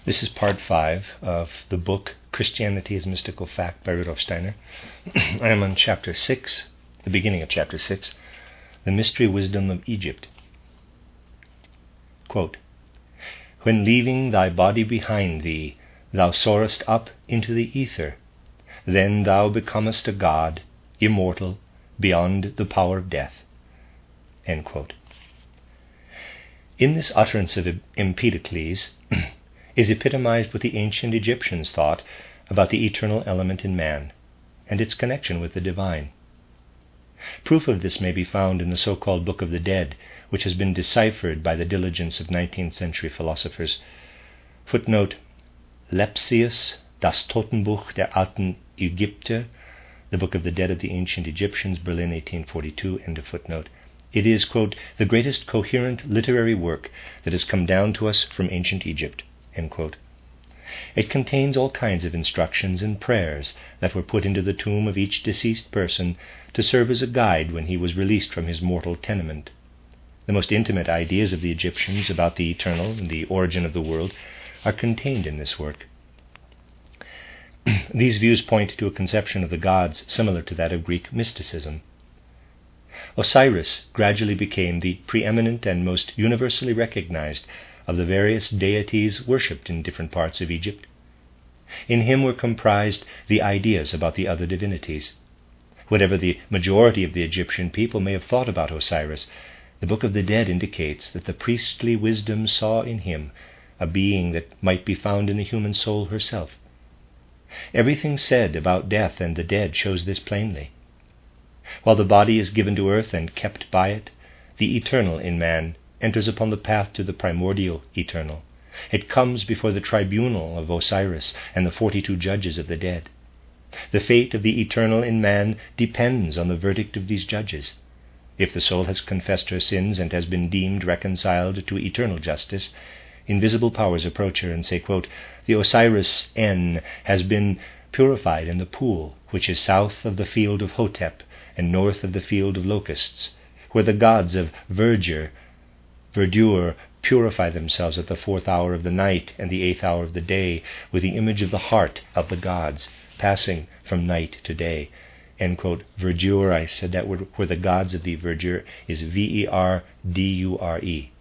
This is part 5 of the book Christianity as Mystical Fact by Rudolf Steiner. I am on chapter 6, the beginning of chapter 6, The Mystery Wisdom of Egypt. Quote, "When leaving thy body behind thee, thou soarest up into the ether, then thou becomest a god, immortal, beyond the power of death." End quote. In this utterance of Empedocles is epitomized what the ancient Egyptians thought about the eternal element in man and its connection with the divine. Proof of this may be found in the so-called Book of the Dead, which has been deciphered by the diligence of 19th century philosophers. Footnote, Lepsius, Das Totenbuch der alten Ägypter, the Book of the Dead of the Ancient Egyptians, Berlin, 1842, end of footnote. It is, quote, "the greatest coherent literary work that has come down to us from ancient Egypt," end quote. It contains all kinds of instructions and prayers that were put into the tomb of each deceased person to serve as a guide when he was released from his mortal tenement. The most intimate ideas of the Egyptians about the eternal and the origin of the world are contained in this work. These views point to a conception of the gods similar to that of Greek mysticism. Osiris gradually became the preeminent and most universally recognized of the various deities worshipped in different parts of Egypt. In him were comprised the ideas about the other divinities. Whatever the majority of the Egyptian people may have thought about Osiris, the Book of the Dead indicates that the priestly wisdom saw in him a being that might be found in the human soul herself. Everything said about death and the dead shows this plainly. While the body is given to earth and kept by it, the eternal in man enters upon the path to the primordial eternal. It comes before the tribunal of Osiris and the 42 judges of the dead. The fate of the eternal in man depends on the verdict of these judges. If the soul has confessed her sins and has been deemed reconciled to eternal justice, invisible powers approach her and say, quote, "The Osiris N has been purified in the pool, which is south of the field of Hotep and north of the field of locusts, where the gods of verdure purify themselves at the 4th hour of the night and the 8th hour of the day with the image of the heart of the gods, passing from night to day." End quote. Verdure, I said that word, where the gods of the verdure is Verdure.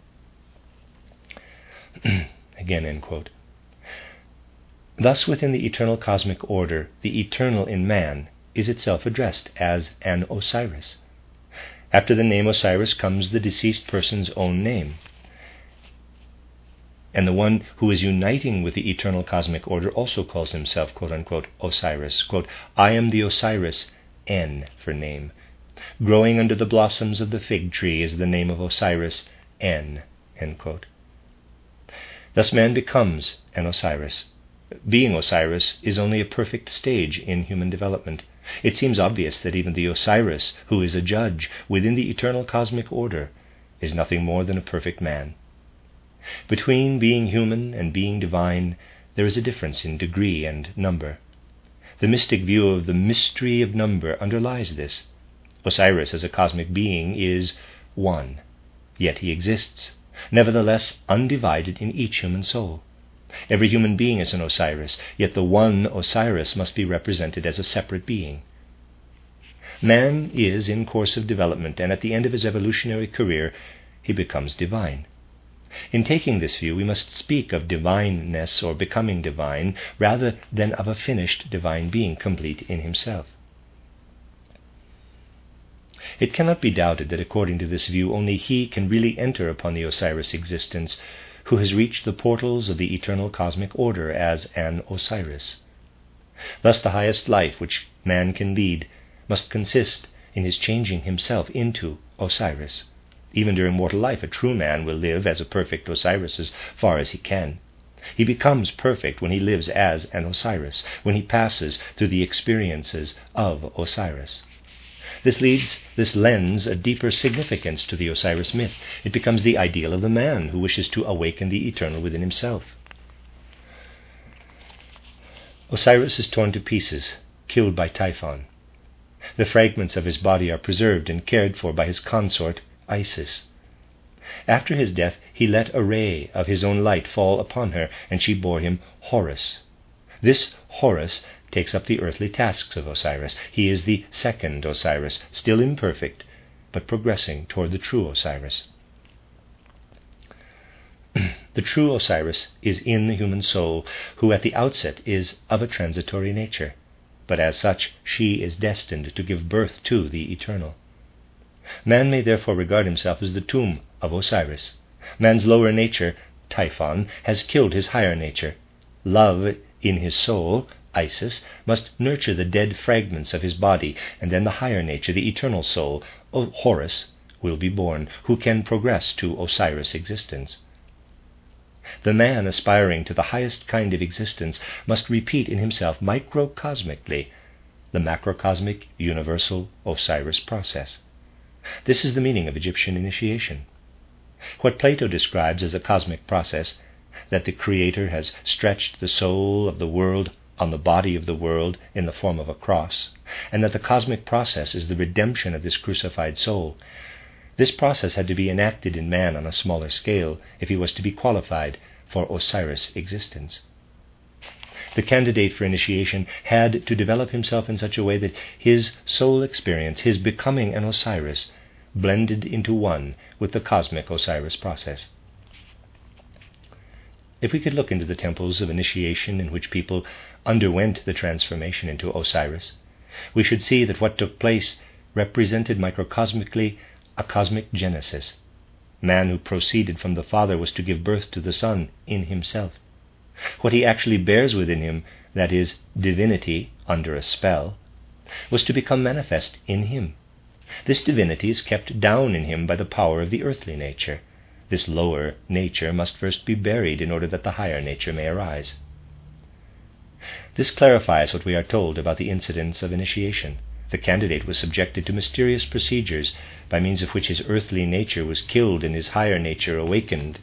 Again, end quote. Thus, within the eternal cosmic order, the eternal in man is itself addressed as an Osiris. After the name Osiris comes the deceased person's own name. And the one who is uniting with the eternal cosmic order also calls himself, quote-unquote, Osiris. Quote, "I am the Osiris, N for name. Growing under the blossoms of the fig tree is the name of Osiris, N," end quote. Thus man becomes an Osiris. Being Osiris is only a perfect stage in human development. It seems obvious that even the Osiris, who is a judge within the eternal cosmic order, is nothing more than a perfect man. Between being human and being divine, there is a difference in degree and number. The mystic view of the mystery of number underlies this. Osiris as a cosmic being is one, yet he exists, nevertheless undivided in each human soul. Every human being is an Osiris, yet the one Osiris must be represented as a separate being. Man is in course of development, and at the end of his evolutionary career, he becomes divine. In taking this view, we must speak of divineness or becoming divine rather than of a finished divine being, complete in himself. It cannot be doubted that according to this view, only he can really enter upon the Osiris existence who has reached the portals of the eternal cosmic order as an Osiris. Thus the highest life which man can lead must consist in his changing himself into Osiris. Even during mortal life, a true man will live as a perfect Osiris as far as he can. He becomes perfect when he lives as an Osiris, when he passes through the experiences of Osiris. This lends a deeper significance to the Osiris myth. It becomes the ideal of the man who wishes to awaken the eternal within himself. Osiris is torn to pieces, killed by Typhon. The fragments of his body are preserved and cared for by his consort, Isis. After his death, he let a ray of his own light fall upon her, and she bore him Horus. This Horus takes up the earthly tasks of Osiris. He is the second Osiris, still imperfect, but progressing toward the true Osiris. The true Osiris is in the human soul, who at the outset is of a transitory nature, but as such she is destined to give birth to the eternal. Man may therefore regard himself as the tomb of Osiris. Man's lower nature, Typhon, has killed his higher nature. Love in his soul, Isis, must nurture the dead fragments of his body, and then the higher nature, the eternal soul, Horus, will be born, who can progress to Osiris existence. The man aspiring to the highest kind of existence must repeat in himself microcosmically the macrocosmic universal Osiris process. This is the meaning of Egyptian initiation. What Plato describes as a cosmic process, that the Creator has stretched the soul of the world on the body of the world in the form of a cross, and that the cosmic process is the redemption of this crucified soul. This process had to be enacted in man on a smaller scale if he was to be qualified for Osiris existence. The candidate for initiation had to develop himself in such a way that his soul experience, his becoming an Osiris, blended into one with the cosmic Osiris process. If we could look into the temples of initiation in which people underwent the transformation into Osiris, we should see that what took place represented microcosmically a cosmic genesis. Man who proceeded from the Father was to give birth to the Son in himself. What he actually bears within him, that is, divinity under a spell, was to become manifest in him. This divinity is kept down in him by the power of the earthly nature. This lower nature must first be buried in order that the higher nature may arise. This clarifies what we are told about the incidents of initiation. The candidate was subjected to mysterious procedures by means of which his earthly nature was killed and his higher nature awakened.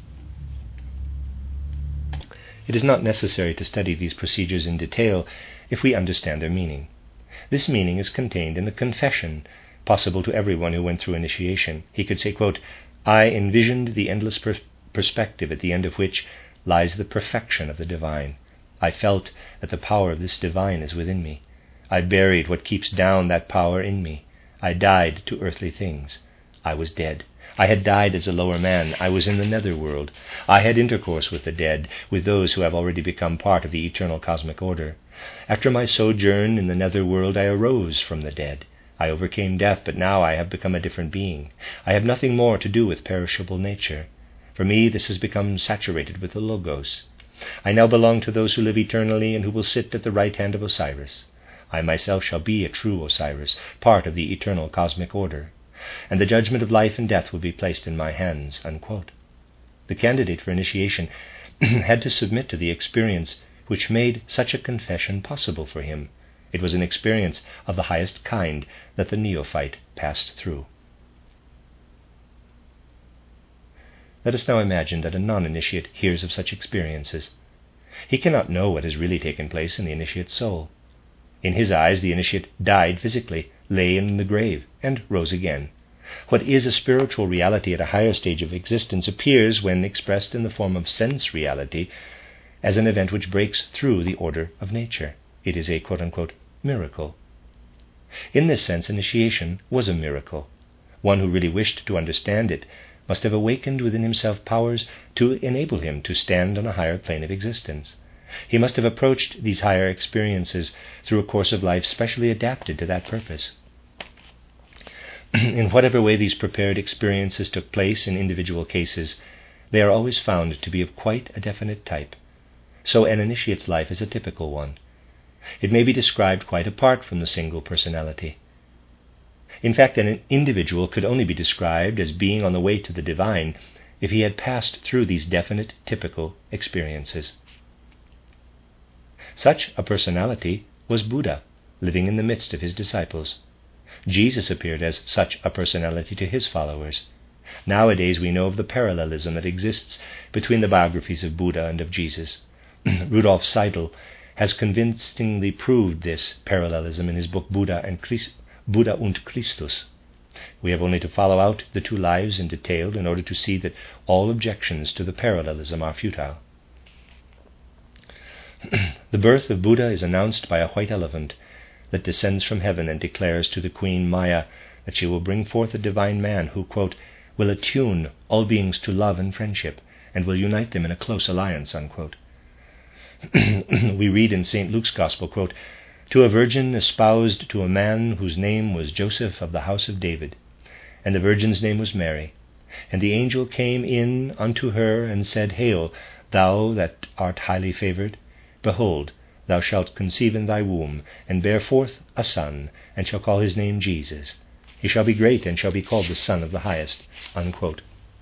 It is not necessary to study these procedures in detail if we understand their meaning. This meaning is contained in the confession possible to everyone who went through initiation. He could say, quote, "I envisioned the endless perspective at the end of which lies the perfection of the divine. I felt that the power of this divine is within me. I buried what keeps down that power in me. I died to earthly things. I was dead. I had died as a lower man. I was in the netherworld. I had intercourse with the dead, with those who have already become part of the eternal cosmic order. After my sojourn in the netherworld, I arose from the dead. I overcame death, but now I have become a different being. I have nothing more to do with perishable nature. For me, this has become saturated with the Logos. I now belong to those who live eternally and who will sit at the right hand of Osiris. I myself shall be a true Osiris, part of the eternal cosmic order, and the judgment of life and death will be placed in my hands." Unquote. The candidate for initiation had to submit to the experience which made such a confession possible for him. It was an experience of the highest kind that the neophyte passed through. Let us now imagine that a non-initiate hears of such experiences. He cannot know what has really taken place in the initiate's soul. In his eyes, the initiate died physically, lay in the grave, and rose again. What is a spiritual reality at a higher stage of existence appears, when expressed in the form of sense reality, as an event which breaks through the order of nature. It is a quote-unquote miracle. In this sense, initiation was a miracle. One who really wished to understand it must have awakened within himself powers to enable him to stand on a higher plane of existence. He must have approached these higher experiences through a course of life specially adapted to that purpose. In whatever way these prepared experiences took place in individual cases, they are always found to be of quite a definite type. So an initiate's life is a typical one. It may be described quite apart from the single personality. In fact, an individual could only be described as being on the way to the divine if he had passed through these definite, typical experiences. Such a personality was Buddha, living in the midst of his disciples. Jesus appeared as such a personality to his followers. Nowadays we know of the parallelism that exists between the biographies of Buddha and of Jesus. Rudolf Seidel has convincingly proved this parallelism in his book Buddha und Christus. We have only to follow out the two lives in detail in order to see that all objections to the parallelism are futile. The birth of Buddha is announced by a white elephant that descends from heaven and declares to the queen Maya that she will bring forth a divine man who, quote, will attune all beings to love and friendship and will unite them in a close alliance, unquote. We read in St. Luke's Gospel, quote, to a virgin espoused to a man whose name was Joseph of the house of David, and the virgin's name was Mary. And the angel came in unto her and said, Hail, thou that art highly favoured, behold, thou shalt conceive in thy womb, and bear forth a son, and shall call his name Jesus. He shall be great, and shall be called the Son of the Highest, unquote.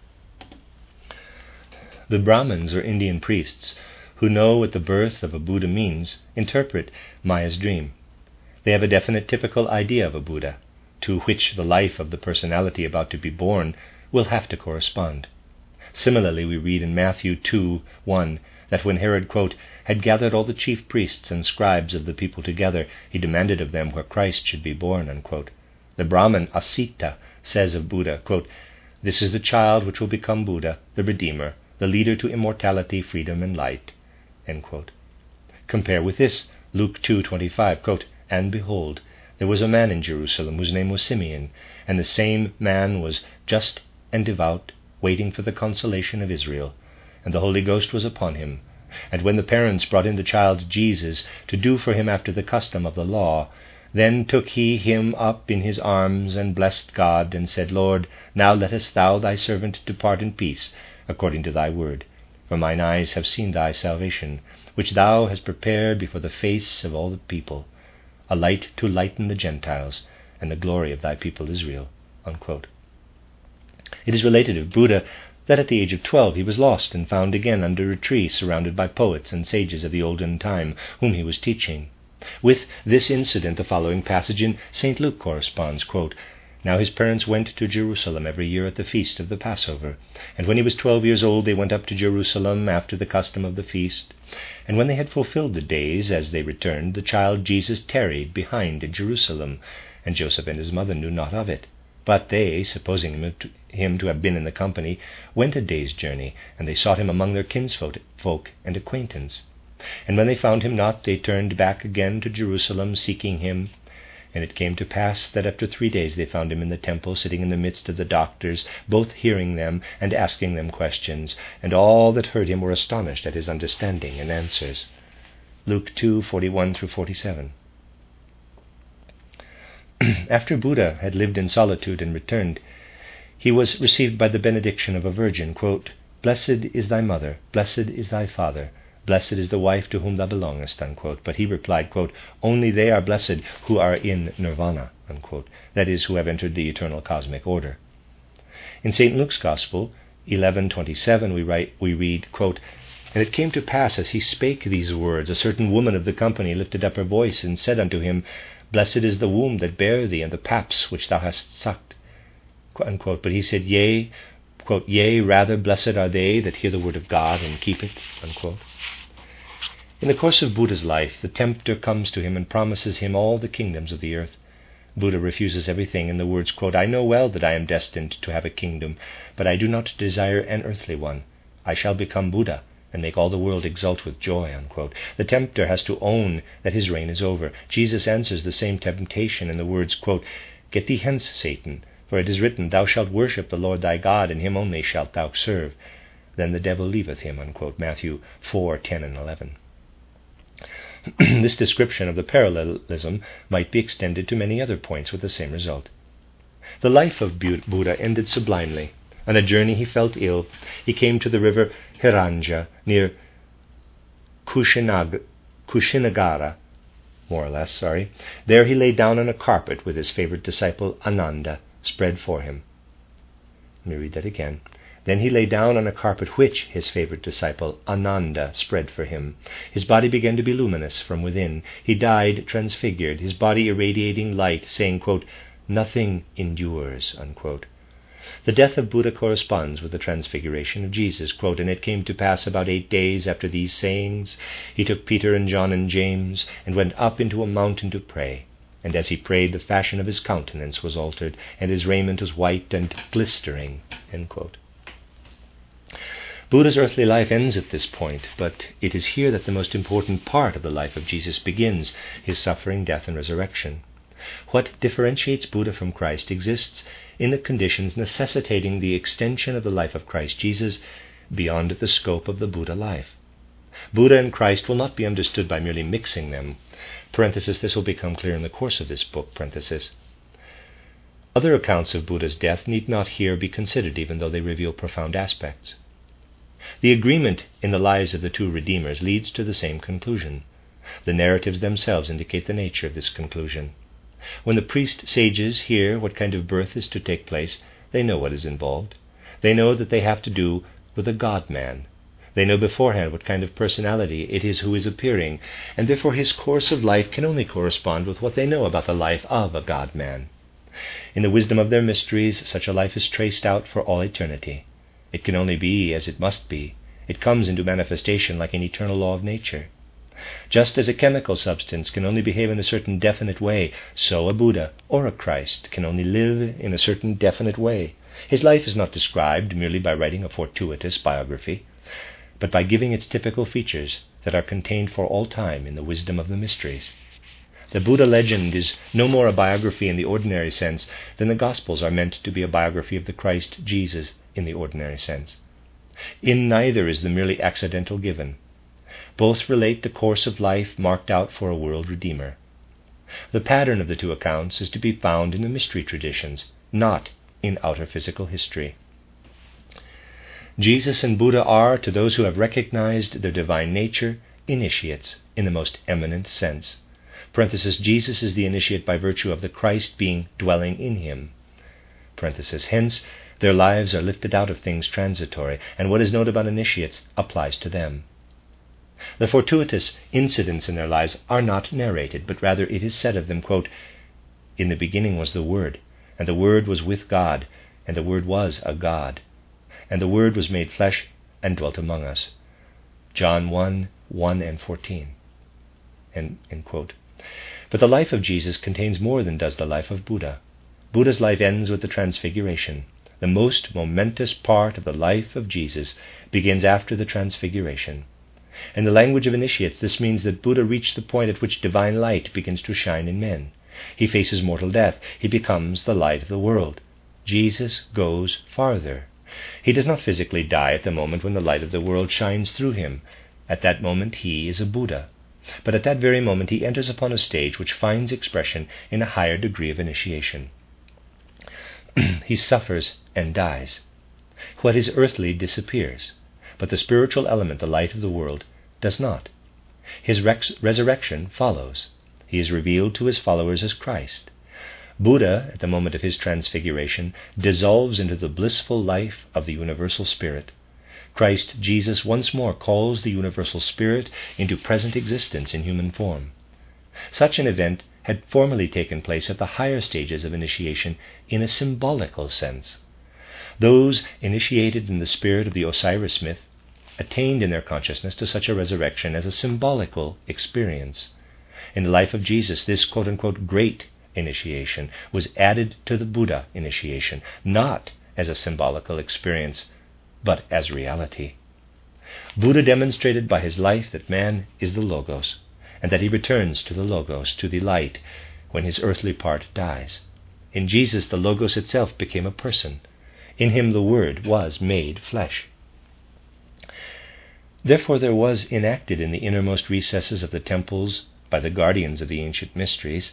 The Brahmins, or Indian priests, who know what the birth of a Buddha means, interpret Maya's dream. They have a definite typical idea of a Buddha, to which the life of the personality about to be born will have to correspond. Similarly, we read in Matthew 2:1 that when Herod, quote, had gathered all the chief priests and scribes of the people together, he demanded of them where Christ should be born, unquote. The Brahmin Asita says of Buddha, quote, this is the child which will become Buddha, the Redeemer, the leader to immortality, freedom, and light, end quote. Compare with this, Luke 2:25, quote, and behold, there was a man in Jerusalem whose name was Simeon, and the same man was just and devout, waiting for the consolation of Israel, and the Holy Ghost was upon him. And when the parents brought in the child Jesus to do for him after the custom of the law, then took he him up in his arms, and blessed God, and said, Lord, now lettest thou thy servant depart in peace, according to thy word. For mine eyes have seen thy salvation, which thou hast prepared before the face of all the people, a light to lighten the Gentiles, and the glory of thy people Israel, unquote. It is related of Buddha that at the age of 12 he was lost and found again under a tree surrounded by poets and sages of the olden time, whom he was teaching. With this incident the following passage in St. Luke corresponds, quote, now his parents went to Jerusalem every year at the feast of the Passover. And when he was 12 years old, they went up to Jerusalem after the custom of the feast. And when they had fulfilled the days, as they returned, the child Jesus tarried behind in Jerusalem, and Joseph and his mother knew not of it. But they, supposing him to have been in the company, went a day's journey, and they sought him among their kinsfolk and acquaintance. And when they found him not, they turned back again to Jerusalem, seeking him. And it came to pass that after 3 days they found him in the temple, sitting in the midst of the doctors, both hearing them and asking them questions. And all that heard him were astonished at his understanding and answers. Luke 2:41-47. After Buddha had lived in solitude and returned, he was received by the benediction of a virgin, quote, blessed is thy mother, blessed is thy father, blessed is the wife to whom thou belongest, unquote. But he replied, quote, only they are blessed who are in nirvana, unquote. That is, who have entered the eternal cosmic order. In St. Luke's Gospel 11:27 we read, quote, and it came to pass as he spake these words, a certain woman of the company lifted up her voice and said unto him, blessed is the womb that bare thee, and the paps which thou hast sucked, unquote. But he said, yea, quote, yea, rather blessed are they that hear the word of God and keep it, unquote. In the course of Buddha's life, the tempter comes to him and promises him all the kingdoms of the earth. Buddha refuses everything in the words, quote, I know well that I am destined to have a kingdom, but I do not desire an earthly one. I shall become Buddha and make all the world exult with joy, unquote. The tempter has to own that his reign is over. Jesus answers the same temptation in the words, quote, get thee hence, Satan, for it is written, thou shalt worship the Lord thy God, and him only shalt thou serve. Then the devil leaveth him, unquote. Matthew 4:10-11. This description of the parallelism might be extended to many other points with the same result. The life of Buddha ended sublimely. On a journey he felt ill. He came to the river Hiranja near Kushinagara, more or less. There he lay down on a carpet with his favorite disciple Ananda spread for him. Let me read that again. Then he lay down on a carpet which his favorite disciple Ananda spread for him. His body began to be luminous from within. He died transfigured, his body irradiating light, saying, quote, nothing endures, unquote. The death of Buddha corresponds with the transfiguration of Jesus, quote, and it came to pass about 8 days after these sayings, he took Peter and John and James and went up into a mountain to pray. And as he prayed, the fashion of his countenance was altered, and his raiment was white and glistering." End quote. Buddha's earthly life ends at this point, but it is here that the most important part of the life of Jesus begins, his suffering, death, and resurrection. What differentiates Buddha from Christ exists in the conditions necessitating the extension of the life of Christ Jesus beyond the scope of the Buddha life. Buddha and Christ will not be understood by merely mixing them. This will become clear in the course of this book. Other accounts of Buddha's death need not here be considered, even though they reveal profound aspects. The agreement in the lives of the two Redeemers leads to the same conclusion. The narratives themselves indicate the nature of this conclusion. When the priest sages hear what kind of birth is to take place, they know what is involved. They know that they have to do with a God-man. They know beforehand what kind of personality it is who is appearing, and therefore his course of life can only correspond with what they know about the life of a God-man. In the wisdom of their mysteries, such a life is traced out for all eternity. It can only be as it must be. It comes into manifestation like an eternal law of nature. Just as a chemical substance can only behave in a certain definite way, so a Buddha or a Christ can only live in a certain definite way. His life is not described merely by writing a fortuitous biography, but by giving its typical features that are contained for all time in the wisdom of the mysteries. The Buddha legend is no more a biography in the ordinary sense than the Gospels are meant to be a biography of the Christ Jesus in the ordinary sense. In neither is the merely accidental given. Both relate the course of life marked out for a world Redeemer. The pattern of the two accounts is to be found in the mystery traditions, not in outer physical history. Jesus and Buddha are, to those who have recognized their divine nature, initiates in the most eminent sense. Jesus is the initiate by virtue of the Christ being dwelling in him. Hence, their lives are lifted out of things transitory, and what is known about initiates applies to them. The fortuitous incidents in their lives are not narrated, but rather it is said of them, quote, "In the beginning was the Word, and the Word was with God, and the Word was a God. And the Word was made flesh and dwelt among us." John 1:1 and 14. End quote. But the life of Jesus contains more than does the life of Buddha. Buddha's life ends with the Transfiguration. The most momentous part of the life of Jesus begins after the Transfiguration. In the language of initiates, this means that Buddha reached the point at which divine light begins to shine in men. He faces mortal death. He becomes the light of the world. Jesus goes farther. He does not physically die at the moment when the light of the world shines through him. At that moment he is a Buddha. But at that very moment he enters upon a stage which finds expression in a higher degree of initiation. He suffers and dies. What is earthly disappears, but the spiritual element, the light of the world, does not. His resurrection follows. He is revealed to his followers as Christ. Buddha, at the moment of his transfiguration, dissolves into the blissful life of the universal spirit. Christ Jesus once more calls the universal spirit into present existence in human form. Such an event had formerly taken place at the higher stages of initiation in a symbolical sense. Those initiated in the spirit of the Osiris myth attained in their consciousness to such a resurrection as a symbolical experience. In the life of Jesus, this quote-unquote great initiation was added to the Buddha initiation, not as a symbolical experience, but as reality. Buddha demonstrated by his life that man is the Logos, and that he returns to the Logos, to the light, when his earthly part dies. In Jesus, the Logos itself became a person. In him the Word was made flesh. Therefore there was enacted in the innermost recesses of the temples by the guardians of the ancient mysteries,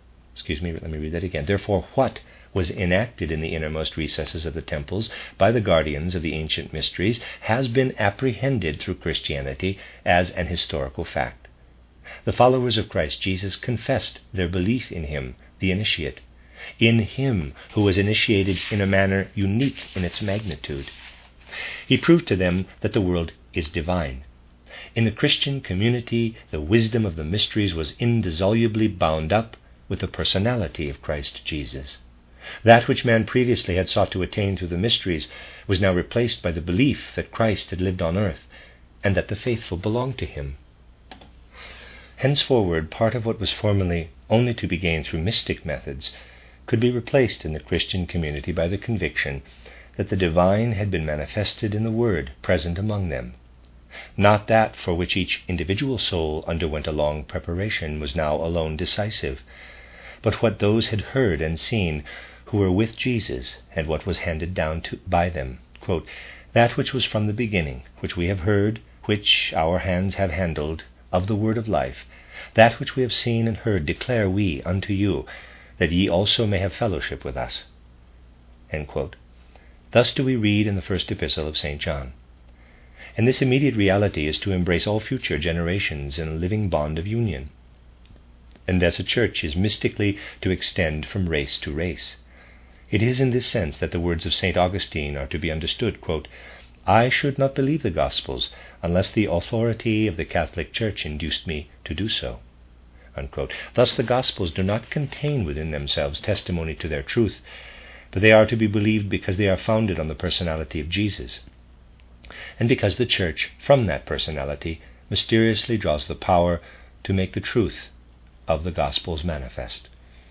Therefore what was enacted in the innermost recesses of the temples by the guardians of the ancient mysteries has been apprehended through Christianity as an historical fact. The followers of Christ Jesus confessed their belief in him, the initiate, in him who was initiated in a manner unique in its magnitude. He proved to them that the world is divine. In the Christian community, the wisdom of the mysteries was indissolubly bound up with the personality of Christ Jesus. That which man previously had sought to attain through the mysteries was now replaced by the belief that Christ had lived on earth and that the faithful belonged to him. Henceforward, part of what was formerly only to be gained through mystic methods could be replaced in the Christian community by the conviction that the divine had been manifested in the Word present among them. Not that for which each individual soul underwent a long preparation was now alone decisive, but what those had heard and seen who were with Jesus, and what was handed down by them. Quote, "That which was from the beginning, which we have heard, which our hands have handled, of the word of life, that which we have seen and heard declare we unto you, that ye also may have fellowship with us." End quote. Thus do we read in the first epistle of St. John. And this immediate reality is to embrace all future generations in a living bond of union. And as a church is mystically to extend from race to race. It is in this sense that the words of St. Augustine are to be understood, quote, "I should not believe the Gospels unless the authority of the Catholic Church induced me to do so." Unquote. Thus the Gospels do not contain within themselves testimony to their truth, but they are to be believed because they are founded on the personality of Jesus, and because the Church, from that personality, mysteriously draws the power to make the truth of the Gospels manifest.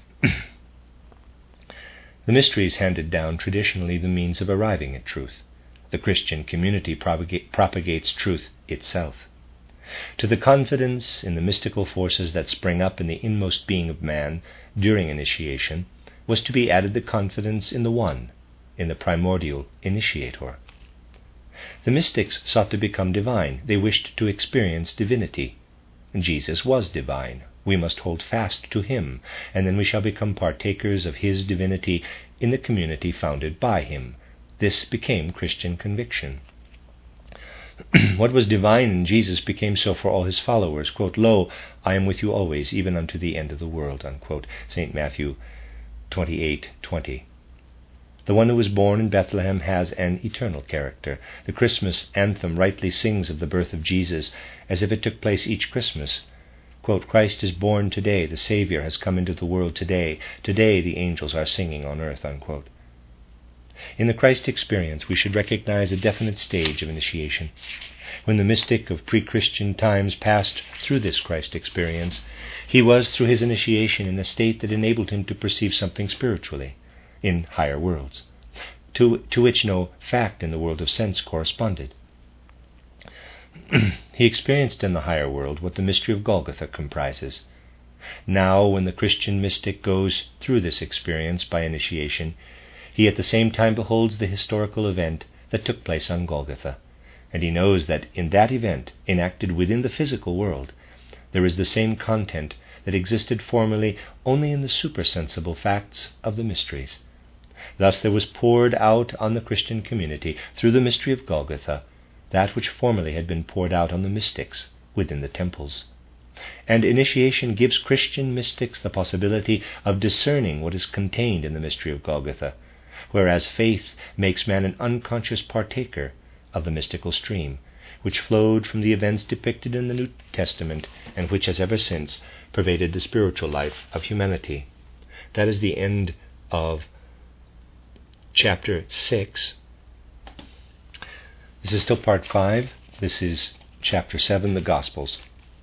The mysteries handed down traditionally the means of arriving at truth. The Christian community propagates truth itself. To the confidence in the mystical forces that spring up in the inmost being of man during initiation was to be added the confidence in the One, in the primordial initiator. The mystics sought to become divine. They wished to experience divinity. Jesus was divine. We must hold fast to him, and then we shall become partakers of his divinity in the community founded by him. This became Christian conviction. What was divine in Jesus became so for all his followers. Quote, "Lo, I am with you always, even unto the end of the world." Unquote. St. Matthew 28:20. The one who was born in Bethlehem has an eternal character. The Christmas anthem rightly sings of the birth of Jesus as if it took place each Christmas. Quote, "Christ is born today, the Savior has come into the world today. Today the angels are singing on earth." Unquote. In the Christ experience, we should recognize a definite stage of initiation. When the mystic of pre-Christian times passed through this Christ experience, he was, through his initiation, in a state that enabled him to perceive something spiritually, in higher worlds, to which no fact in the world of sense corresponded. He experienced in the higher world what the mystery of Golgotha comprises. Now, when the Christian mystic goes through this experience by initiation, he at the same time beholds the historical event that took place on Golgotha, and he knows that in that event, enacted within the physical world, there is the same content that existed formerly only in the supersensible facts of the mysteries. Thus there was poured out on the Christian community, through the mystery of Golgotha, that which formerly had been poured out on the mystics within the temples. And initiation gives Christian mystics the possibility of discerning what is contained in the mystery of Golgotha, whereas faith makes man an unconscious partaker of the mystical stream, which flowed from the events depicted in the New Testament and which has ever since pervaded the spiritual life of humanity. That is the end of chapter 6. This is still part 5. This is chapter 7, the Gospels.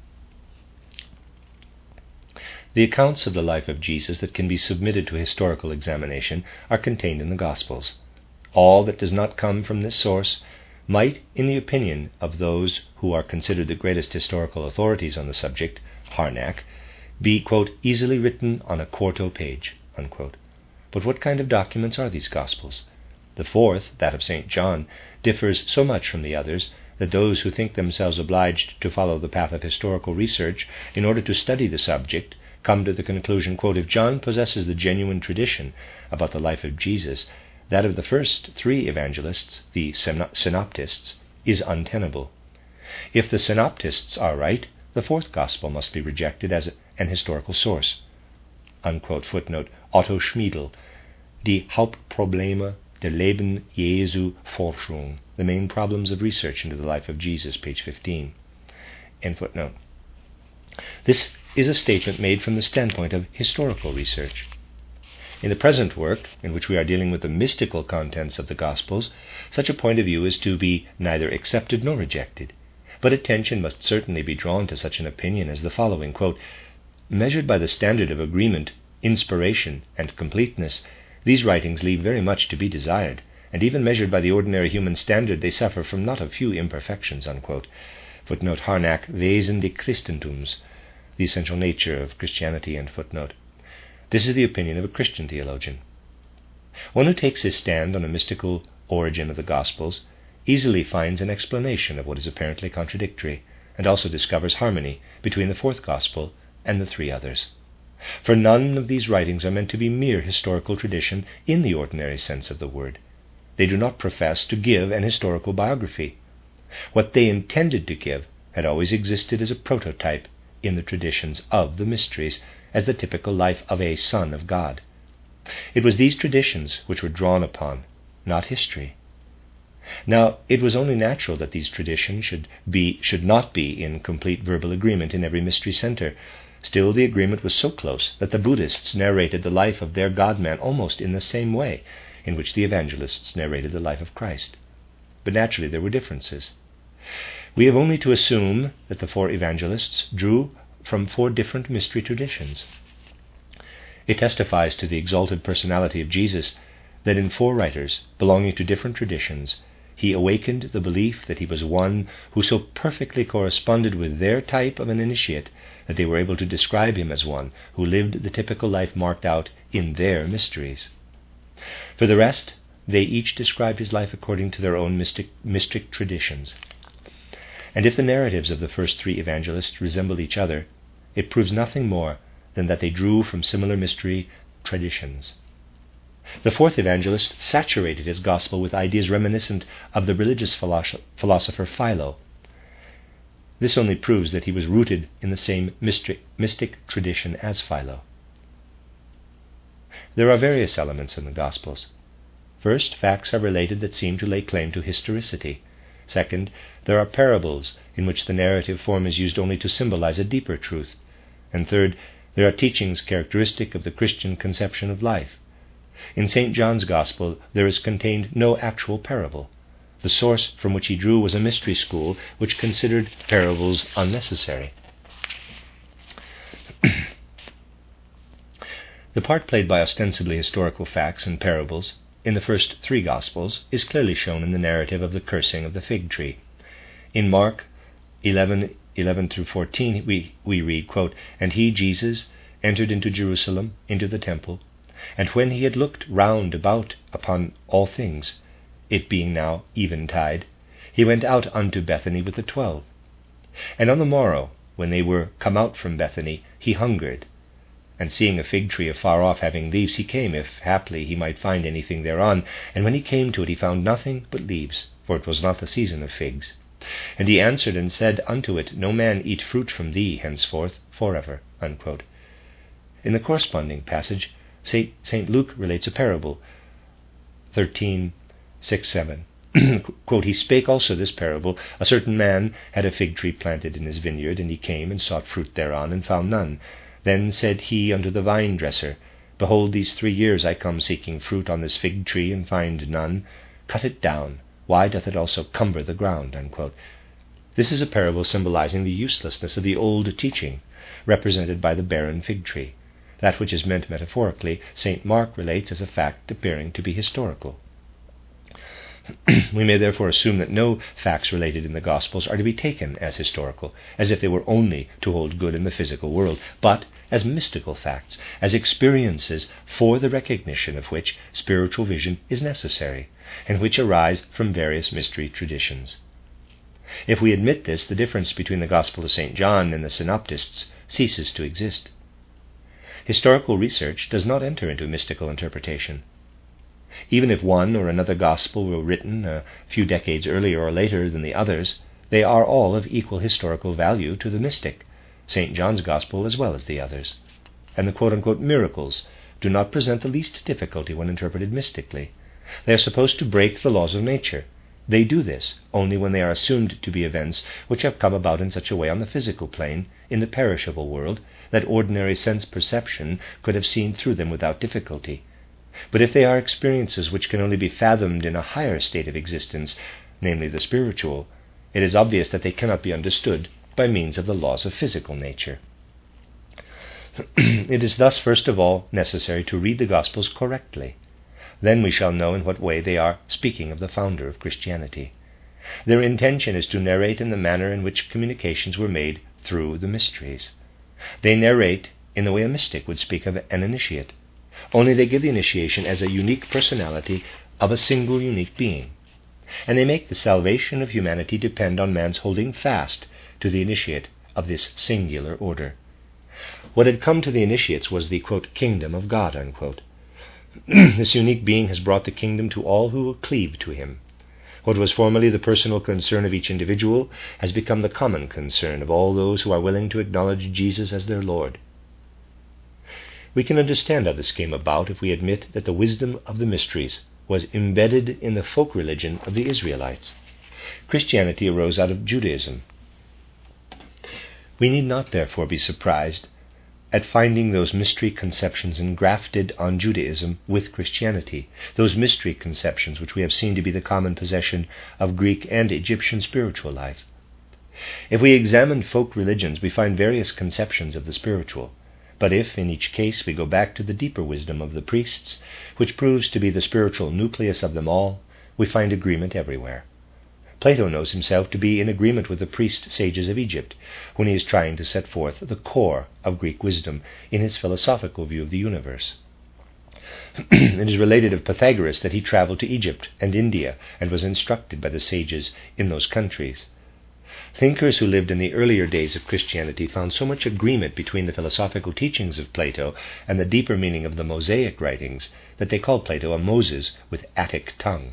The accounts of the life of Jesus that can be submitted to historical examination are contained in the Gospels. All that does not come from this source might, in the opinion of those who are considered the greatest historical authorities on the subject, Harnack, be, quote, "easily written on a quarto page," unquote. But what kind of documents are these Gospels? The fourth, that of St. John, differs so much from the others that those who think themselves obliged to follow the path of historical research in order to study the subject come to the conclusion, quote, "If John possesses the genuine tradition about the life of Jesus, that of the first 3 evangelists, the synoptists, is untenable. If the synoptists are right, the 4th Gospel must be rejected as an historical source." Unquote. Footnote, Otto Schmiedel, Die Hauptprobleme der Leben Jesu Forschung, The Main Problems of Research into the Life of Jesus, page 15. End footnote. This is a statement made from the standpoint of historical research. In the present work, in which we are dealing with the mystical contents of the Gospels, such a point of view is to be neither accepted nor rejected, but attention must certainly be drawn to such an opinion as the following, quote, "Measured by the standard of agreement, inspiration, and completeness, these writings leave very much to be desired, and even measured by the ordinary human standard, they suffer from not a few imperfections," unquote. Footnote Harnack, Wesen des Christentums, The Essential Nature of Christianity, and footnote. This is the opinion of a Christian theologian. One who takes his stand on a mystical origin of the Gospels easily finds an explanation of what is apparently contradictory, and also discovers harmony between the fourth Gospel and the three others. For none of these writings are meant to be mere historical tradition in the ordinary sense of the word. They do not profess to give an historical biography. What they intended to give had always existed as a prototype in the traditions of the mysteries, as the typical life of a Son of God. It was these traditions which were drawn upon, not history. Now, it was only natural that these traditions should not be in complete verbal agreement in every mystery center. Still, the agreement was so close that the Buddhists narrated the life of their God-man almost in the same way in which the evangelists narrated the life of Christ. But naturally there were differences. We have only to assume that the four evangelists drew from four different mystery traditions. It testifies to the exalted personality of Jesus that in four writers belonging to different traditions, he awakened the belief that he was one who so perfectly corresponded with their type of an initiate that they were able to describe him as one who lived the typical life marked out in their mysteries. For the rest, they each described his life according to their own mystic traditions. And if the narratives of the first three evangelists resemble each other, it proves nothing more than that they drew from similar mystery traditions. The fourth evangelist saturated his gospel with ideas reminiscent of the religious philosopher Philo. This only proves that he was rooted in the same mystic tradition as Philo. There are various elements in the Gospels. First, facts are related that seem to lay claim to historicity. Second, there are parables in which the narrative form is used only to symbolize a deeper truth. And third, there are teachings characteristic of the Christian conception of life. In St. John's Gospel, there is contained no actual parable. The source from which he drew was a mystery school which considered parables unnecessary. The part played by ostensibly historical facts and parables in the first three Gospels is clearly shown in the narrative of the cursing of the fig tree. In Mark 11:11-14 we read, quote, "And he, Jesus, entered into Jerusalem, into the temple, and when he had looked round about upon all things, it being now eventide, he went out unto Bethany with the 12. And on the morrow, when they were come out from Bethany, he hungered. And seeing a fig tree afar off having leaves, he came, if haply he might find anything thereon. And when he came to it, he found nothing but leaves, for it was not the season of figs. And he answered and said unto it, No man eat fruit from thee henceforth forever." Unquote. In the corresponding passage, St. Luke relates a parable, 13:6-7. Quote, "He spake also this parable, A certain man had a fig tree planted in his vineyard, and he came and sought fruit thereon, and found none. Then said he unto the vine dresser, Behold, these 3 years I come seeking fruit on this fig tree, and find none. Cut it down. Why doth it also cumber the ground?" Unquote. This is a parable symbolizing the uselessness of the old teaching, represented by the barren fig tree. That which is meant metaphorically, St. Mark relates as a fact appearing to be historical. We may therefore assume that no facts related in the Gospels are to be taken as historical, as if they were only to hold good in the physical world, but as mystical facts, as experiences for the recognition of which spiritual vision is necessary, and which arise from various mystery traditions. If we admit this, the difference between the Gospel of St. John and the Synoptists ceases to exist. Historical research does not enter into mystical interpretation. Even if one or another Gospel were written a few decades earlier or later than the others, they are all of equal historical value to the mystic, St. John's Gospel as well as the others. And the quote-unquote miracles do not present the least difficulty when interpreted mystically. They are supposed to break the laws of nature. They do this only when they are assumed to be events which have come about in such a way on the physical plane, in the perishable world, that ordinary sense perception could have seen through them without difficulty. But if they are experiences which can only be fathomed in a higher state of existence, namely the spiritual, it is obvious that they cannot be understood by means of the laws of physical nature. It is thus first of all necessary to read the Gospels correctly. Then we shall know in what way they are speaking of the founder of Christianity. Their intention is to narrate in the manner in which communications were made through the mysteries. They narrate in the way a mystic would speak of an initiate, only they give the initiation as a unique personality of a single unique being. And they make the salvation of humanity depend on man's holding fast to the initiate of this singular order. What had come to the initiates was the, quote, kingdom of God, unquote. This unique being has brought the kingdom to all who will cleave to him. What was formerly the personal concern of each individual has become the common concern of all those who are willing to acknowledge Jesus as their Lord. We can understand how this came about if we admit that the wisdom of the mysteries was embedded in the folk religion of the Israelites. Christianity arose out of Judaism. We need not therefore be surprised at finding those mystery conceptions engrafted on Judaism with Christianity, those mystery conceptions which we have seen to be the common possession of Greek and Egyptian spiritual life. If we examine folk religions, we find various conceptions of the spiritual, but if, in each case, we go back to the deeper wisdom of the priests, which proves to be the spiritual nucleus of them all, we find agreement everywhere. Plato knows himself to be in agreement with the priest sages of Egypt when he is trying to set forth the core of Greek wisdom in his philosophical view of the universe. It is related of Pythagoras that he traveled to Egypt and India and was instructed by the sages in those countries. Thinkers who lived in the earlier days of Christianity found so much agreement between the philosophical teachings of Plato and the deeper meaning of the Mosaic writings that they called Plato a Moses with Attic tongue.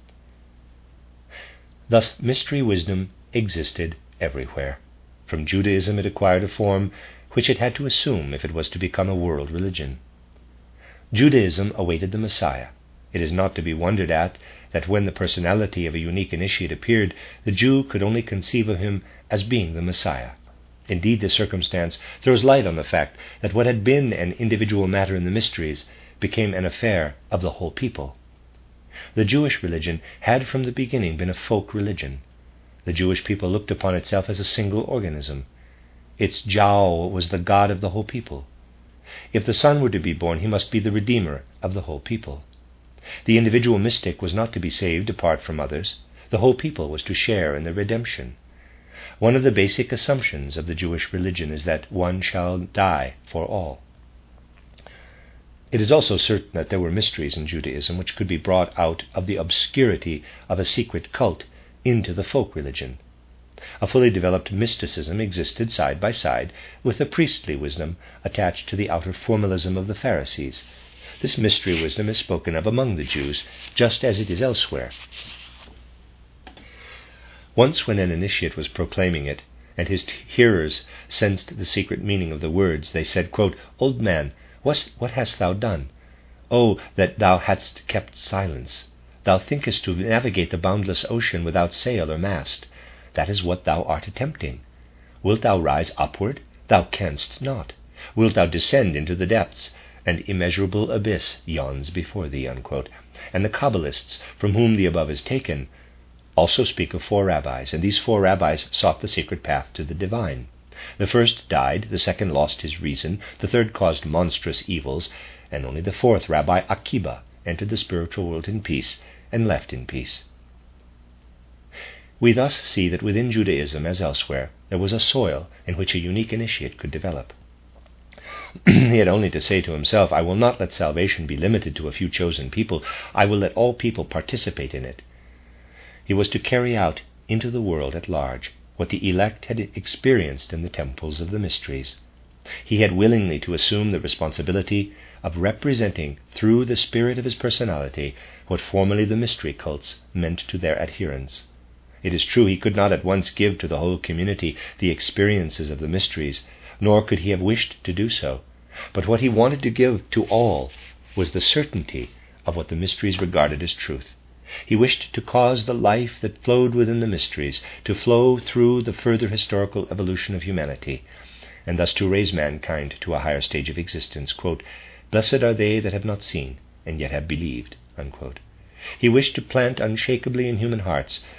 Thus, mystery wisdom existed everywhere. From Judaism it acquired a form which it had to assume if it was to become a world religion. Judaism awaited the Messiah. It is not to be wondered at that when the personality of a unique initiate appeared, the Jew could only conceive of him as being the Messiah. Indeed, this circumstance throws light on the fact that what had been an individual matter in the mysteries became an affair of the whole people. The Jewish religion had from the beginning been a folk religion. The Jewish people looked upon itself as a single organism. Its Jah was the God of the whole people. If the Son were to be born, he must be the Redeemer of the whole people. The individual mystic was not to be saved apart from others. The whole people was to share in the redemption. One of the basic assumptions of the Jewish religion is that one shall die for all. It is also certain that there were mysteries in Judaism which could be brought out of the obscurity of a secret cult into the folk religion. A fully developed mysticism existed side by side with the priestly wisdom attached to the outer formalism of the Pharisees. This mystery wisdom is spoken of among the Jews, just as it is elsewhere. Once when an initiate was proclaiming it, and his hearers sensed the secret meaning of the words, they said, quote, "Old man, what hast thou done? Oh, that thou hadst kept silence! Thou thinkest to navigate the boundless ocean without sail or mast. That is what thou art attempting. Wilt thou rise upward? Thou canst not. Wilt thou descend into the depths? An immeasurable abyss yawns before thee," unquote. And the Kabbalists, from whom the above is taken, also speak of 4 rabbis, and these 4 rabbis sought the secret path to the divine. The first died, the second lost his reason, the third caused monstrous evils, and only the 4th, Rabbi Akiba, entered the spiritual world in peace and left in peace. We thus see that within Judaism, as elsewhere, there was a soil in which a unique initiate could develop. He had only to say to himself, "I will not let salvation be limited to a few chosen people. I will let all people participate in it." He was to carry out into the world at large what the elect had experienced in the temples of the mysteries. He had willingly to assume the responsibility of representing through the spirit of his personality what formerly the mystery cults meant to their adherents. It is true he could not at once give to the whole community the experiences of the mysteries, nor could he have wished to do so, but what he wanted to give to all was the certainty of what the mysteries regarded as truth. He wished to cause the life that flowed within the mysteries to flow through the further historical evolution of humanity, and thus to raise mankind to a higher stage of existence. Quote, "Blessed are they that have not seen, and yet have believed," unquote. He wished to plant unshakably in human hearts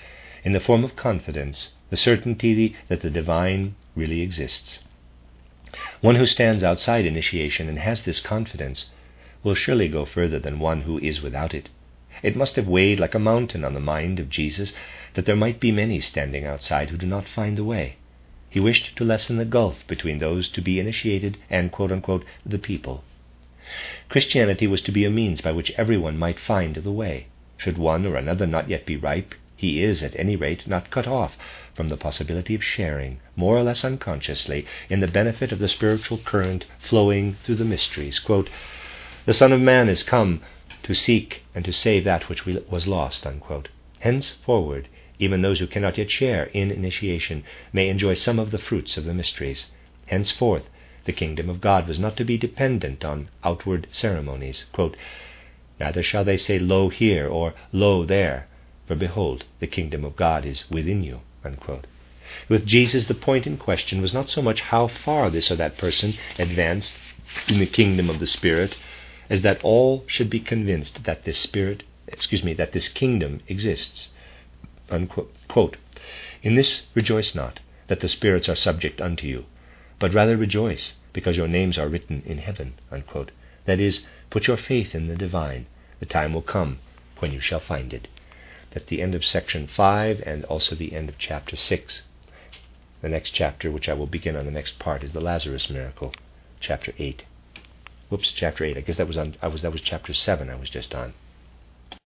in the form of confidence, the certainty that the divine really exists. One who stands outside initiation and has this confidence will surely go further than one who is without it. It must have weighed like a mountain on the mind of Jesus that there might be many standing outside who do not find the way. He wished to lessen the gulf between those to be initiated and, quote-unquote, the people. Christianity was to be a means by which everyone might find the way. Should one or another not yet be ripe, he is, at any rate, not cut off from the possibility of sharing, more or less unconsciously, in the benefit of the spiritual current flowing through the mysteries. Quote, "The Son of Man is come to seek and to save that which was lost." Unquote. Henceforward, even those who cannot yet share in initiation may enjoy some of the fruits of the mysteries. Henceforth, the kingdom of God was not to be dependent on outward ceremonies. Quote, "Neither shall they say, Lo here, or Lo there, for behold, the kingdom of God is within you." Unquote. With Jesus, the point in question was not so much how far this or that person advanced in the kingdom of the Spirit, as that all should be convinced that this kingdom exists. Unquote. "In this rejoice not, that the spirits are subject unto you, but rather rejoice, because your names are written in heaven." Unquote. That is, put your faith in the divine. The time will come when you shall find it. That's the end of section 5 and also the end of chapter 6. The next chapter, which I will begin on the next part, is the Lazarus miracle, chapter 8. Chapter 8. I guess that was chapter 7 I was just on.